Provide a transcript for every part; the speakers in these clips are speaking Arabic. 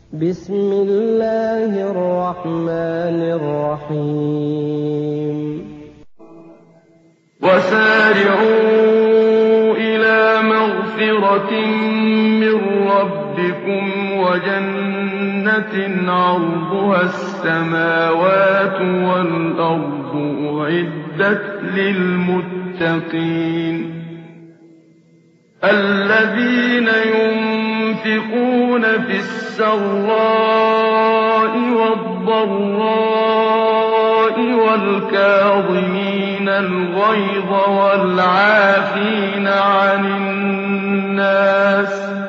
بسم الله الرحمن الرحيم وسارعوا إلى مغفرة من ربكم وجنة عرضها السماوات والأرض أعدت للمتقين الذين ينفقون في السراء والضراء والكاظمين الغيظ والعافين عن الناس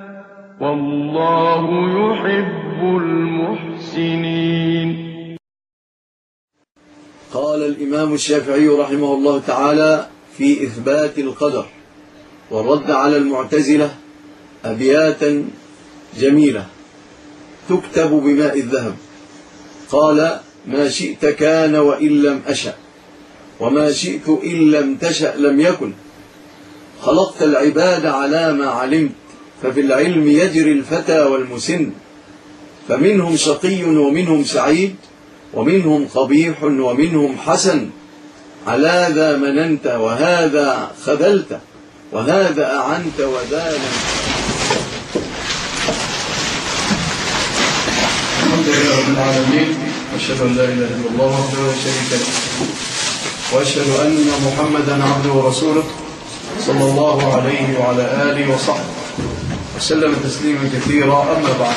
والله يحب المحسنين. قال الإمام الشافعي رحمه الله تعالى في إثبات القدر والرد على المعتزلة أبياتا جميلة تكتب بماء الذهب. قال: ما شئت كان وإن لم أشأ، وما شئت إن لم تشأ لم يكن. خلقت العباد على ما علمت، ففي العلم يجري الفتى والمسن، فمنهم شقي ومنهم سعيد، ومنهم قبيح ومنهم حسن. على ذا مننت وهذا خذلت، وهذا أعنت وذا لم. الحمد لله رب العالمين، وأشهد أن لا إله إلا الله وحده لا شريك له، وأشهد أن محمدا عبده ورسوله صلى الله عليه وعلى آله وصحبه وسلم تسليما كثيرا. أما بعد،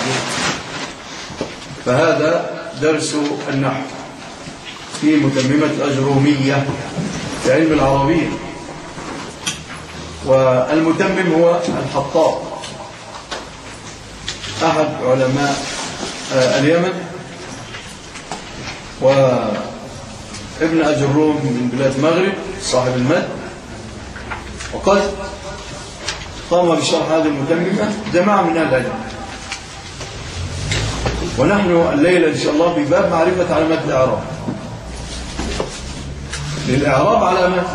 فهذا درس النحو في متممة الأجرومية في علم العربية. والمتمم هو الحطاب، أحد علماء اليمن، وابن أجروم من بلاد المغرب صاحب المد. وقد قام بشرح هذه المتممة جماعة من أهل العلم. ونحن الليلة إن شاء الله بباب معرفة علامات الإعراب. للإعراب علامات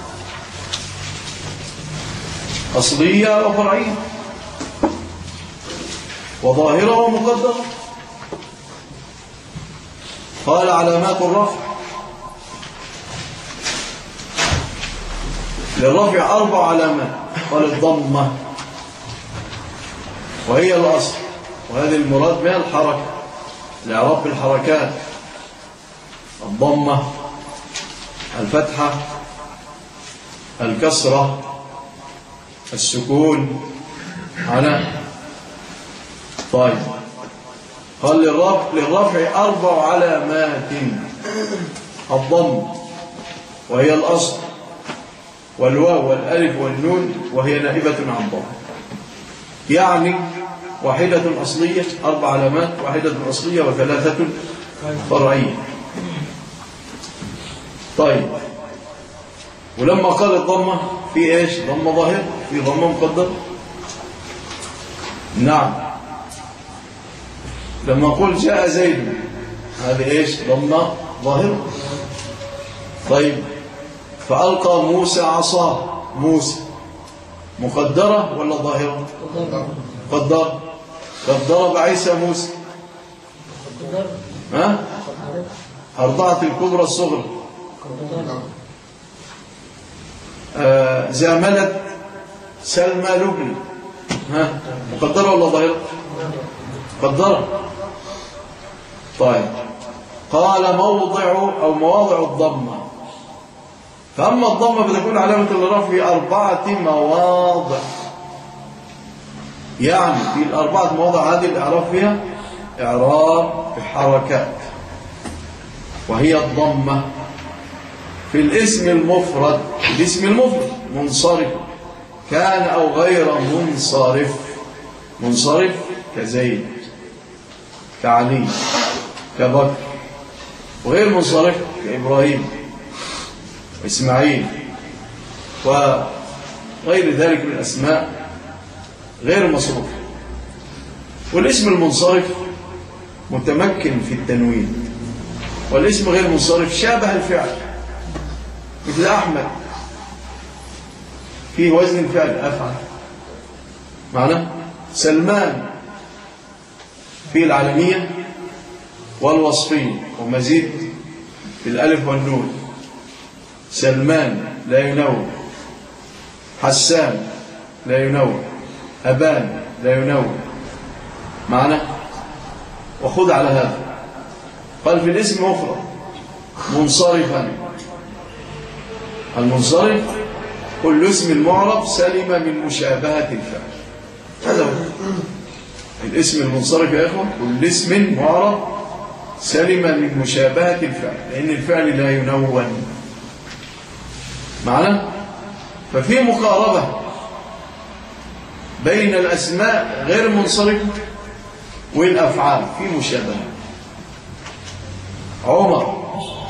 أصلية وفرعية، وظاهرة ومقدرة. قال: علامات الرفع. للرفع 4 علامات. قال: الضمة، وهي الأصل، وهذه المراد بها الحركة، الإعراب بالحركات. الضمة، الفتحة، الكسرة، السكون، على. طيب، قال: للرفع 4 علامات. الضم، وهي الأصل، والواو والألف والنون، وهي نائبة عن الضم. يعني واحدة أصلية، 4 علامات، واحدة أصلية و3 فرعية. طيب، ولما قال الضمة في ايش؟ ضمة ظاهرة، في ضمة مقدرة. نعم، لما قل جاء زيد، هذه ايش؟ ضمة ظاهرة. طيب، فألقى موسى عصاه، موسى مقدرة ولا ظاهرة؟ مقدرة. قد ضرب عيسى موسى، ها؟ أرضعت الكبرى الصغرى. زاملت سلمى لبنى، ها؟ مقدرة ولا ظاهرة؟ مقدرة. طيب، قال: مواضع الضمة. فأما الضمة بتكون علامة الرفع 4 مواضع. يعني في 4 مواضع هذه الإعراب فيها إعراب بحركات، وهي الضمة في الاسم المفرد. الاسم المفرد منصرف كان أو غير منصرف. منصرف كزيد، كعلي، كبكر. وغير منصرف كإبراهيم وإسماعيل وغير ذلك من الأسماء غير مصروفة. والاسم المنصرف متمكن في التنوين، والاسم غير منصرف شابه الفعل، مثل أحمد فيه وزن الفعل أفعل. معنى سلمان في العالمية والوصفية ومزيد في الألف والنون. سلمان لا ينون، حسان لا ينون، أبان لا ينون. معنى وخذ على هذا. قال في الاسم مفرد منصرفا. المنصرف كل اسم المعرب سلم من مشابهة الفعل. هذا هو الاسم المنصرف يا إخوة. كل اسم معرب سلم من مشابهة الفعل، لأن الفعل لا ينون. معنى ففي مقاربة بين الأسماء غير المنصرفة والأفعال، في مشابهة. عمر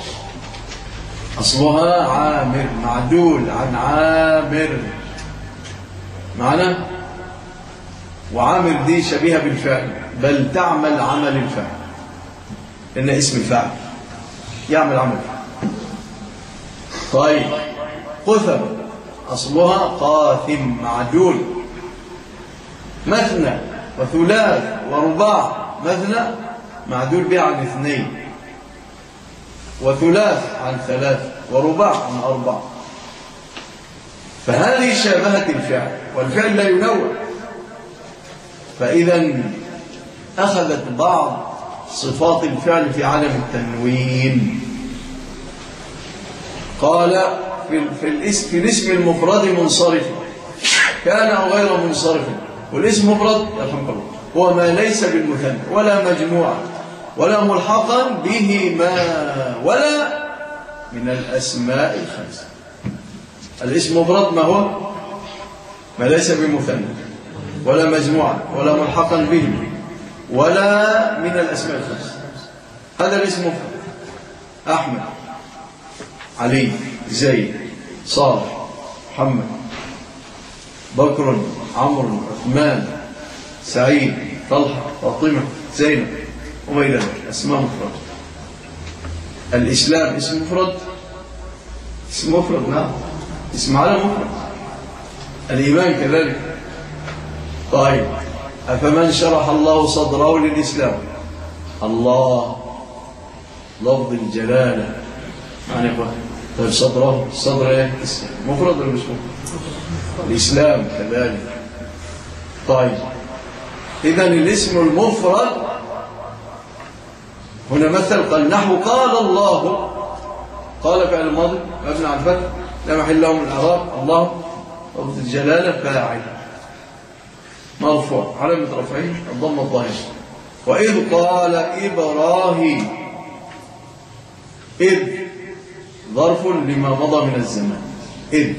أصلها عامر، معدول عن عامر. معنى وعامر دي شبيهة بالفعل، بل تعمل عمل الفعل، لأن اسم الفعل يعمل عمل الفعل. طيب قثم أصلها قاثم، معدول. مثنى وثلاث ورباع. مثنى معدول به عن 2، وثلاث عن 3، ورباع عن 4. فهذه شابهة الفعل، والفعل لا ينوع. فإذا أخذت بعض صفات الفعل في عالم التنوين. قال في الاسم المفرد منصرف كان أو غير منصرف. والاسم مفرد يرحمك الله هو ما ليس بالمثنى ولا مجموعة ولا ملحقا بهما ولا من الأسماء الخمسة. الاسم مفرد ما هو؟ ما ليس بمثنى ولا مجموعة ولا ملحقا به ولا من الأسماء الخمسة. هذا الاسم مفرد. أحمد، علي، زيد، صالح، محمد، بكر، عمرو، عثمان، سعيد، طلحة، فاطمة، زينب وما إلى ذلك. أسماء مفرد. الإسلام اسم مفرد. اسم مفرد، نعم. اسم علم مفرد. الإيمان كذلك. طيب أفمن شرح الله صدره للإسلام. الله لفظ الجلالة. معنى إخوة طيب صدره، صدر إيه؟ مفرد ولا مش مفرد؟ الإسلام كذلك. طيب إذن الاسم المفرد هنا مثل قال نحو قال الله. قال فعل الماضي مبني على الفتح لا محل له من الإعراب. الله لفظ الجلالة فاعل مرفوع علامة رفعه الضمة الظاهرة. وإذ قال إبراهيم. إذ ظرف لما مضى من الزمان. إذ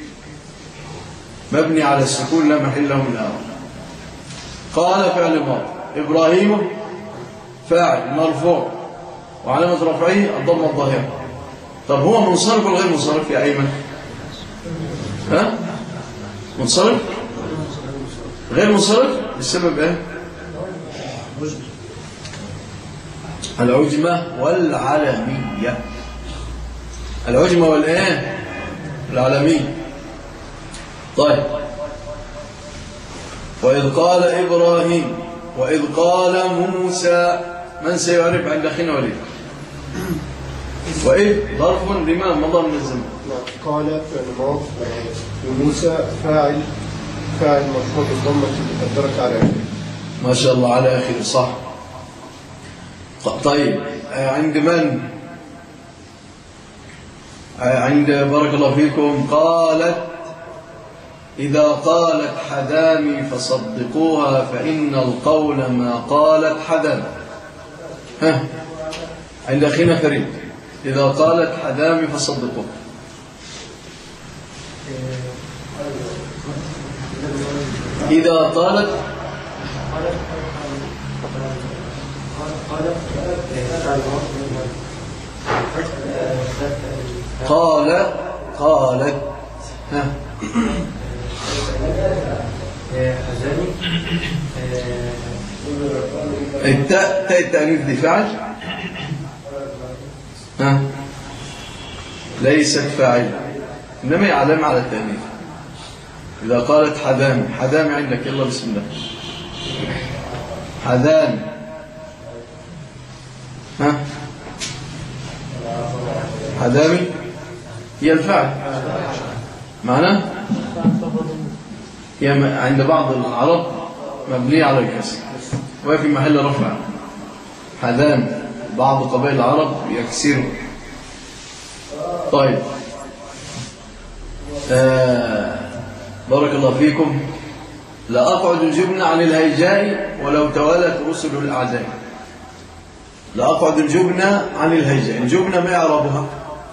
مبني على السكون لا محل له من الإعراب. قال فعل ماضي. إبراهيم فاعل مرفوع وعلامة رفعه الضمة الظاهرة. طب هو منصرف ولا غير منصرف يا أيمن؟ ها؟ منصرف؟ غير منصرف؟ السبب ايه؟ العجمة والعلمية. العجمة والايه؟ العلمية. طيب وإذ قال إبراهيم وإذ قال موسى. من سيعرف عند أخينا وليد؟ وإذ ظرف لما مضى من الزمن. قال فعل ماض وموسى فاعل مرفوع بالضمة المقدرة على آخره. ما شاء الله على آخره صح. طيب عند من؟ عند بارك الله فيكم. قالت إذا قالت حدامي فصدقوها فإن القول ما قالت حدامي. ها عند أخينا فريد. إذا قالت حدامي فصدقوها. إذا قالت قالت ها التاء التأنيث دي فعل ها ليست فاعل إنما يعلم على التأنيث. إذا قالت حدام عندك يلا بسم الله. حدان حدامي هي الفعل معناه هي عند بعض العرب مبنية على الكسر وهي في محل رفع. حدامي بعض قبائل العرب يكسروا. طيب بارك الله فيكم. لا أقعد الجبن عن الهيجاء ولو توالت رسل الأعداء. لا أقعد الجبن عن الهيجاء. الجبن ما يعربها؟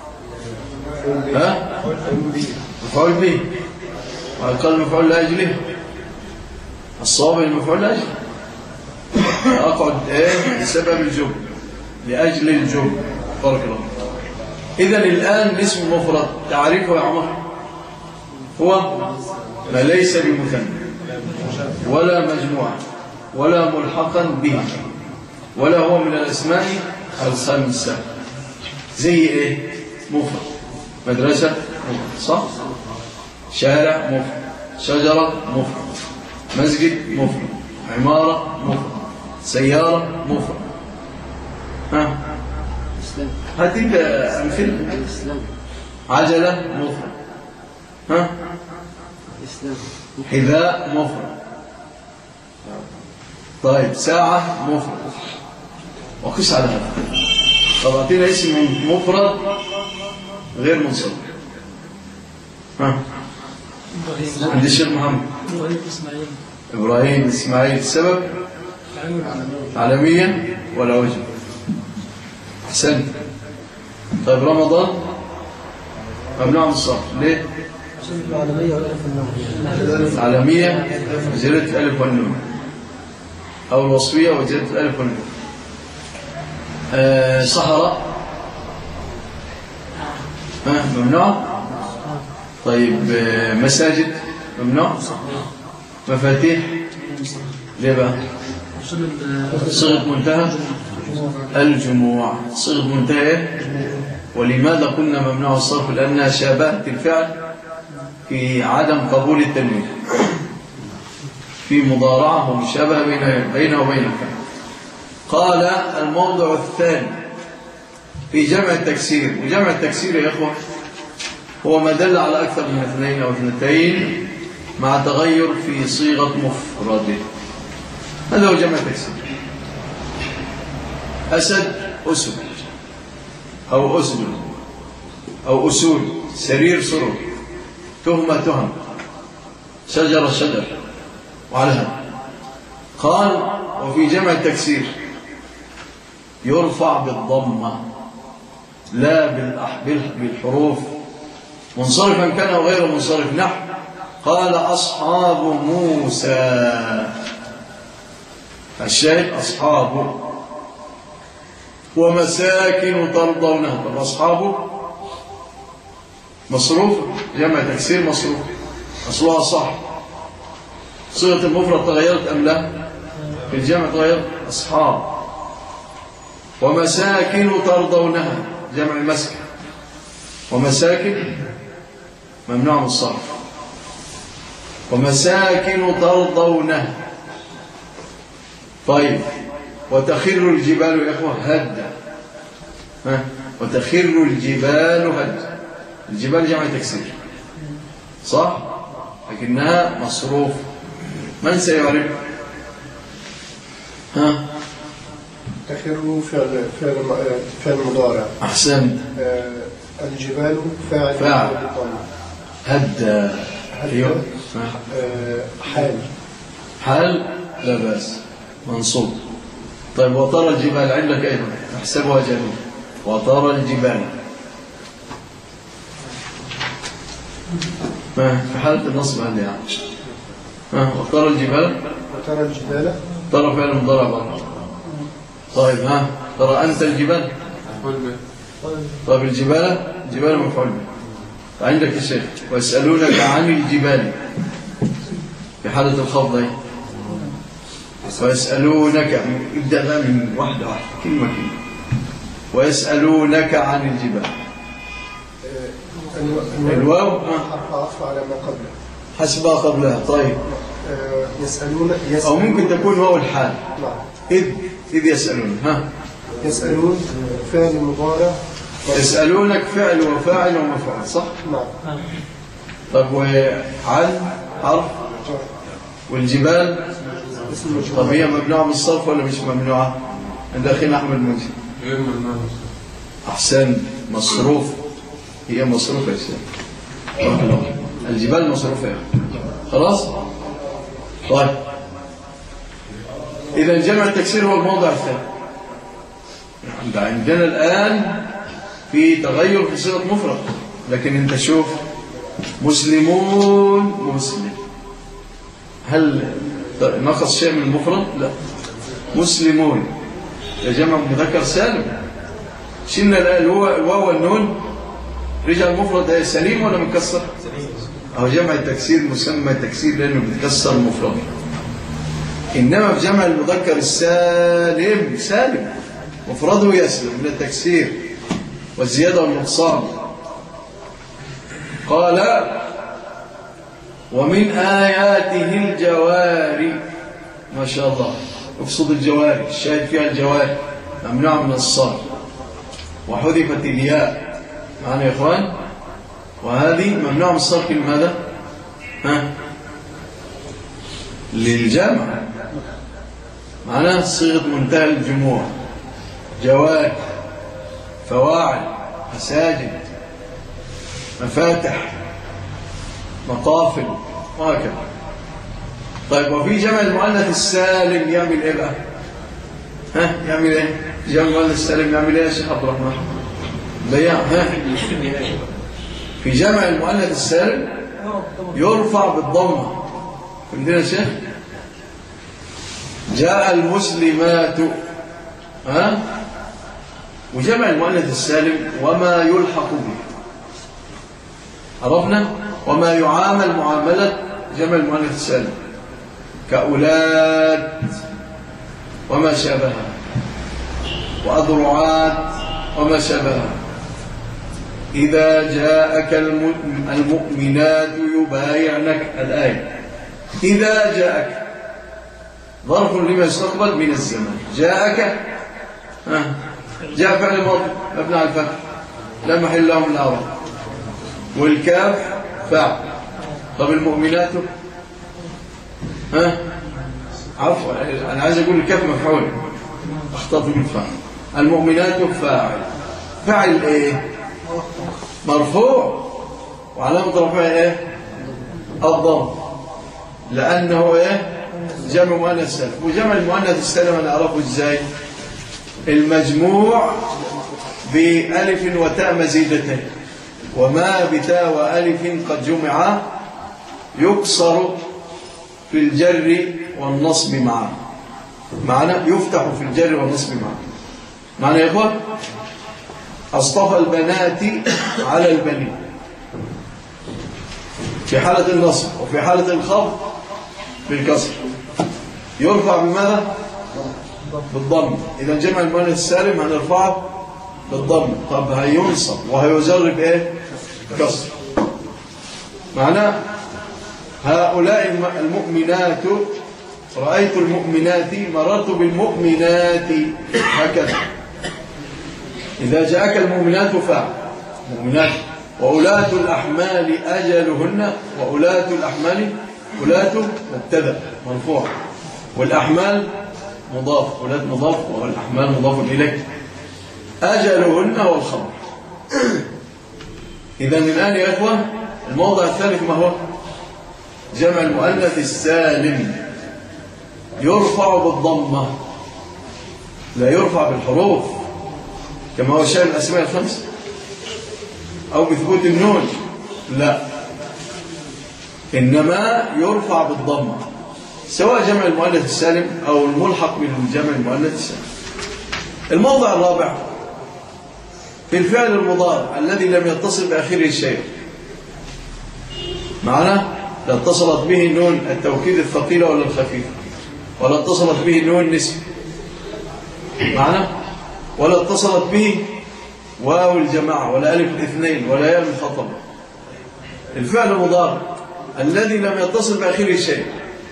ها؟ مفعول به وقال مفعول لأجله. الصواب المفعول لأجله. لا أقعد بسبب الجبن لأجل الجبن. بارك الله. إذن الآن الاسم مفرد تعريفه يا عمر هو ما ليس بمثنى ولا مجموعة ولا ملحقا به ولا هو من الأسماء الخمسة. زي إيه؟ مفرد. مدرسة مفرد صح؟ شارع مفرد. شجرة مفرد. مسجد مفرد. عمارة مفرد. سيارة مفرد. ها؟ هاتيك أمثلة. عجلة مفرد. ها؟ حذاء مفرد. طيب ساعة مفرد. وقس على هذا. طب أعطينا اسم مفرد غير منصب. ها؟ عند الشيخ محمد إبراهيم إسماعيل. السبب عالميا ولا وجه؟ أحسنت. طيب رمضان ممنوع من الصرف ليه؟ عالمية وزيادة الألف والنون أو الوصفية وزيادة الألف والنون. صحراء ممنوع. طيب مساجد ممنوع. مفاتيح ليه بقى؟ صيغة منتهى الجموع. صيغة منتهى. ولماذا قلنا ممنوع الصرف؟ لأنها شابهت الفعل في عدم قبول التنوين في مضارعة ومشابهة بينه وبين الفعل. قال الموضع الثاني في جمع التكسير. وجمع التكسير يا إخوة هو ما دل على أكثر من اثنين أو اثنتين مع تغير في صيغة مفرده. هذا هو جمع التكسير. أسد أسد أو أسد أو أسود. سرير سرور. تهمة تهم. شجرة شجر. وعلى هذا قال وفي جمع التكسير يرفع بالضمة لا بالحروف منصرفا كان أو غير منصرف. نحو قال أصحاب موسى. الشاهد أصحابه. ومساكن ترضونها. طب أصحابه مصروف. جمع تكسير مصروف. أصلها صح. صيغة المفرد تغيرت أم لا؟ في الجمع تغيرت. أصحاب. ومساكن ترضونها جمع المسكن. ومساكن ممنوع من الصرف. ومساكن ترضونها. طيب وتخر الجبال يا إخوة هدا. وتخر الجبال هدا. الجبال جمع تكسير صح؟ لكنها مصروف. من سيعرف؟ تخر فعل مضارع. أحسنت. الجبال فاعل. هدا. أيوه. حال لا بأس منصوب. طيب وترى الجبال عندك أيضا نحسبها جميل. وترى الجبال في حالة النصب عندي وترى الجبال. ترى فعل مضارع برضه. طيب ترى أنت الجبال. طيب الجبال مفعول به. فعندك الشيء ويسألونك عن الجبال في حالة الخفض. ويسألونك ابدأ بقى من واحدة كلمة كلمة. ويسألونك عن الجبال. الواو حرف عطف على ما قبله حسب ما قبلها. طيب يسألون أو ممكن تكون واو الحال. نعم. إذ يسألون. يسألون فعل مضارع يسألونك فعل وفاعل ومفعول صح؟ نعم. طب وعن حرف والجبال طب هي ممنوعة بالصرف ولا مش ممنوعة؟ عند أخينا أحمد منجي غير ممنوع. أحسن مصروف هي مصروفة يا سيدي الجبال مصروفة يعني. خلاص؟ طيب إذا جمع التكسير هو الموضع الثاني. عندنا الآن في تغير في صيغة مفرد لكن انت شوف مسلمون مسلم هل نقص شيء من المفرد؟ لا. مسلمون جمع مذكر سالم شلنا الآن الواو والنون رجع المفرد سليم ولا مكسر؟ أو جمع التكسير مسمى التكسير لأنه بتكسر المفرد. إنما في جمع المذكر السالم سالم مفرده يسلم من التكسير والزيادة والنقصان. قال ومن آياته الجواري ما شاء الله اقصد الجواري الشاهد فيها الجواري ممنوع من الصرف وحذفت الياء معنا يا إخوان وهذه ممنوع من الصرف لماذا؟ للجمع معنا صيغة منتهى الجموع جواري فواعل مساجد مفاتح مطافل وهكذا. طيب وفي جمع المؤنث السالم يعمل ايه بقى؟ يعمل ايه؟ جمع المؤنث السالم يعمل ايه يا شيخ عبد الرحمن؟ في جمع المؤنث السالم يرفع بالضمه. فهمتنا يا شيخ؟ جاء المسلمات وجمع المؤنث السالم وما يلحق به عرفنا وما يعامل معاملة جمع المؤنث السالم كأولاد وما شابهها وأذرعات وما شابهها. إذا جاءك المؤمنات يبايعنك الآية إذا جاءك ظرف لما يستقبل من الزمان جاءك جاء فعل ماضي مبني على الفتح لا محل له من الأعراب والكاف فاعل. طب المؤمنات عفوا أنا عايز أقول الكاف مفعول أخطأت بالفعل. المؤمنات فاعل فاعل إيه؟ مرفوع وعلامة رفعه إيه؟ الضم لأنه إيه؟ جمع مؤنث سالم. وجمع المؤنث السالم أنا أعرفه إزاي؟ المجموع بألف وتاء مزيدتين وما بتاء وألف قد جمع يكسر في الجر والنصب معا معنى يفتح في الجر والنصب معا معنى يا إخوان أصطفى البنات على البنين في حالة النصب وفي حالة الخفض بالكسر يرفع بماذا؟ بالضم. إذا جمع المؤنث السالم هنرفعه بالضم. طب هينصب وهيجر بإيه؟ كسر. معناه هؤلاء المؤمنات رأيت المؤمنات مررت بالمؤمنات هكذا. إذا جاءك المؤمنات فاعل مؤمنات وأولاة الأحمال أجلهن وأولاة الأحمال أولاة مبتدأ مرفوع والأحمال مضاف أولاد مضاف والأحمال مضاف إليه أجلهن والخبر. إذا الآن يا إخوة الموضع الثالث ما هو؟ جمع المؤنث السالم يرفع بالضمة لا يرفع بالحروف كما هو شأن الأسماء الخمسة أو بثبوت النون لا إنما يرفع بالضمة سواء جمع المؤنث السالم أو الملحق من جمع المؤنث السالم. الموضع الرابع في الفعل المضارع الذي لم يتصل بآخره شيء معنا لا اتصلت به نون التوكيد الثقيلة ولا الخفيفة ولا اتصلت به نون النسب معنا ولا اتصلت به واو الجماعة ولا ألف الاثنين ولا ياء الخطب. الفعل المضارع الذي لم يتصل بآخره شيء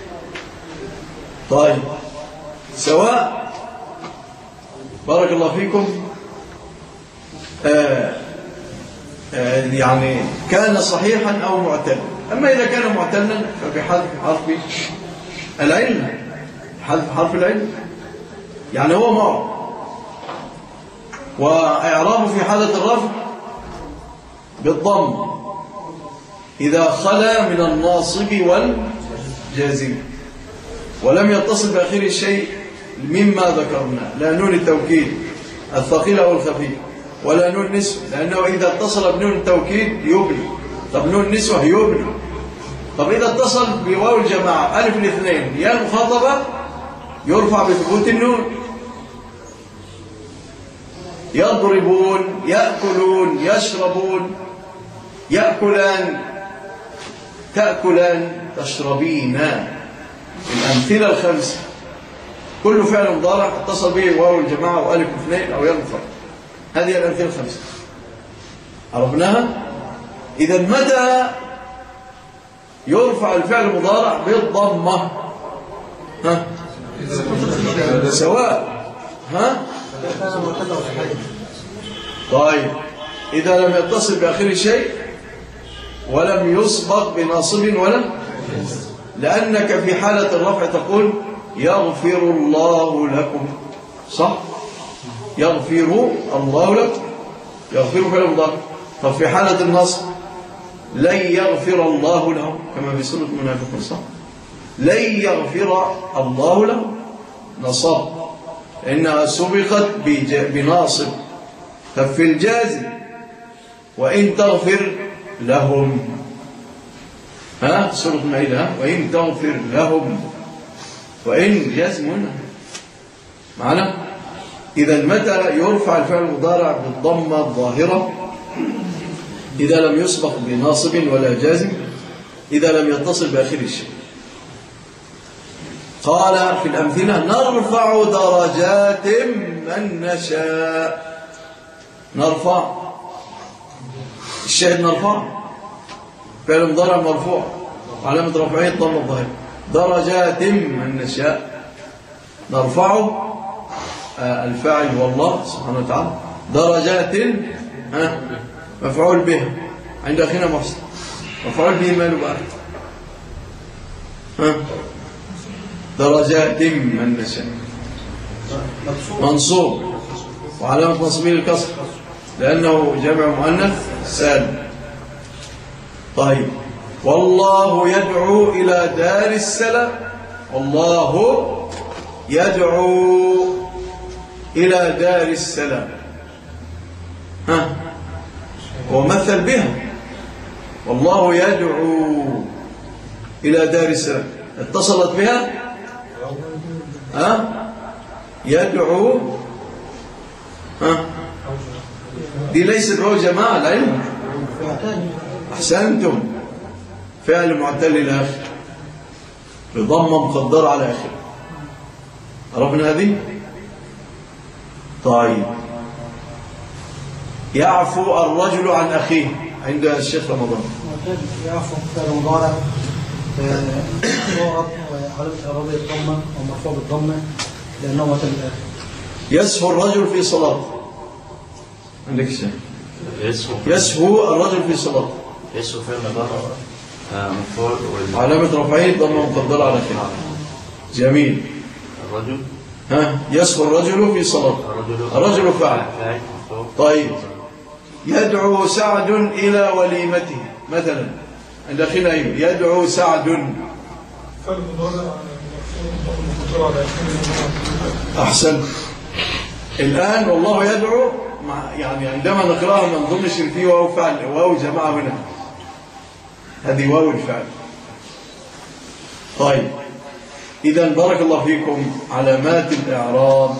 طيب سواء بارك الله فيكم يعني كان صحيحا أو معتلا. أما إذا كان معتلا فبحذف حرف العلة، حذف حرف العلة، يعني هو معرب. وإعرابه في حالة الرفع بالضم إذا خلا من الناصب والجازم ولم يتصل بآخره شيء مما ذكرنا، لا نون التوكيد الثقيل أو الخفيف، ولا نون نسوة، لأنه إذا اتصل بنون التوكيد يبني. طب نون نسوة يبني. طب إذا اتصل بواو الجماعة ألف الاثنين يا المخاطبة يرفع بثبوت النون. يضربون، يأكلون، يشربون، يأكلان، تأكلان، تشربين. الأمثلة الخمسة كل فعل مضارع اتصل به واو الجماعة وألف اثنين أو ياء المفرد. هذه الأمثلة الخمسة عرفناها. إذا متى يرفع الفعل المضارع بالضمة؟ ها سواء طيب إذا لم يتصل بآخر شيء ولم يسبق بناصب ولا، لأنك في حالة الرفع تقول يغفر الله لكم، صح؟ يغفر الله لكم، يغفر فعل مضارع. طب في حالة النصب لن يغفر الله لهم كما في سورة المنافقون، صح؟ لن يغفر الله لهم نصب إنها سبقت بناصب. طب في الجازم وإن تغفر لهم، سورة المائدة، وإن تغفر لهم، وإن جازم هنا معنا. إذا متى يرفع الفعل المضارع بالضمة الظاهرة؟ إذا لم يسبق بناصب ولا جازم، إذا لم يتصل بآخر الشيء. قال في الأمثلة نرفع درجات من نشاء. نرفع الشاهد نرفع فعل مضارع مرفوع علامة رفعه الضمة الظاهرة. درجات من نشاء نرفعه الفاعل هو الله سبحانه وتعالى. درجات مفعول به عند أخينا محسن، مفعول به ماله بقى؟ درجات من نشاء منصوب وعلامة نصبه الكسر لأنه جمع مؤنث سالم. طيب والله يدعو إلى دار السلام. والله يدعو إلى دار السلام، ومثل بها. والله يدعو إلى دار السلام اتصلت بها يدعو دي ليست واو جماعة العلم. أحسنتم. فعل معتل الآخر بضمة مقدرة على آخر. عرفنا هذه؟ طيب يعفو الرجل عن أخيه عند الشيخ رمضان. يعفو فعل مضارع وعلامة إعرابه الضمة ومرفوع بالضمة لأنه معتل الآخر. يسهو الرجل في صلاة. عندك شيء؟ يسهو الرجل في صلاة. يسهو فعل مضارع مرفوع علامة رفعه الضمة مقدرة على آخر. جميل. الرجل يسهو الرجل في صلاة. الرجل فاعل. طيب يدعو سعد إلى وليمته مثلا عند أخينا أيوب. يدعو سعد. أحسن. الآن والله يدعو يعني عندما نقرأها ما نظنش إن فيه واو فعل واو جماعة منها، هذه واو الفعل. طيب إذا بارك الله فيكم. علامات الإعراب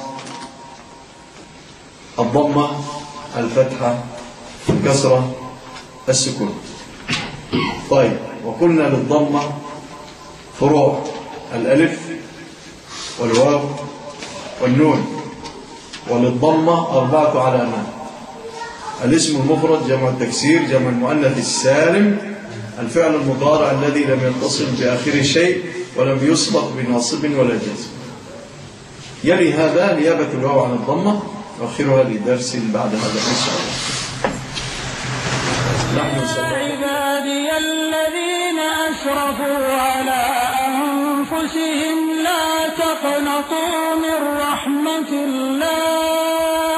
الضمة، الفتحة، الكسرة، السكون. طيب وقلنا للضمة فروع الألف والواو والنون. وللضمة 4 علامات: الاسم المفرد، جمع التكسير، جمع المؤنث السالم، الفعل المضارع الذي لم يتصل بآخره شيء ولم يسبق بناصب ولا جازم. يلي هذا نيابة الواو عن الضمة نؤخرها لدرس بعد هذا إن شاء الله. عبادي الذين أسرفوا على أنفسهم لا تقنطوا من رحمة الله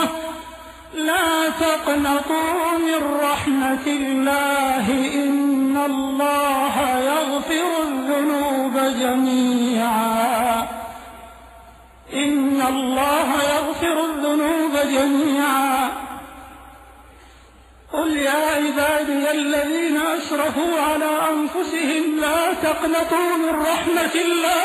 إن الله يغفر الذنوب جميعا قل يا عبادي الذين أسرفوا على أنفسهم لا تقنطوا من رحمة الله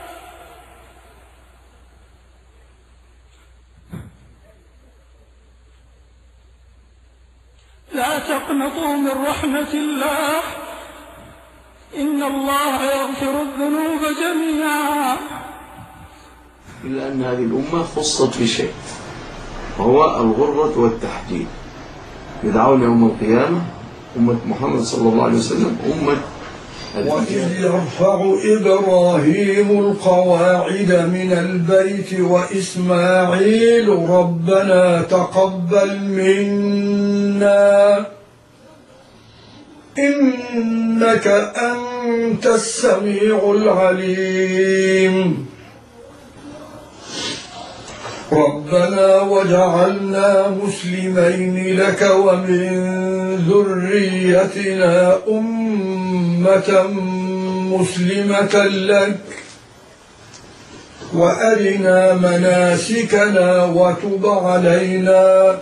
إن الله يغفر الذنوب جميعا. إلا أن هذه الأمة خصت بشيء وهو الغرة والتحجيل. يدعون يوم القيامة أمة محمد صلى الله عليه وسلم أمة. وإذ يرفع إبراهيم القواعد من البيت وإسماعيل ربنا تقبل منا إنك أنت السميع العليم ربنا وجعلنا مسلمين لك ومن ذريتنا أمة مسلمة لك وأرنا مناسكنا وتب علينا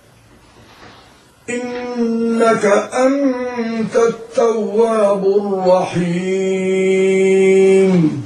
إنك أنت التواب الرحيم.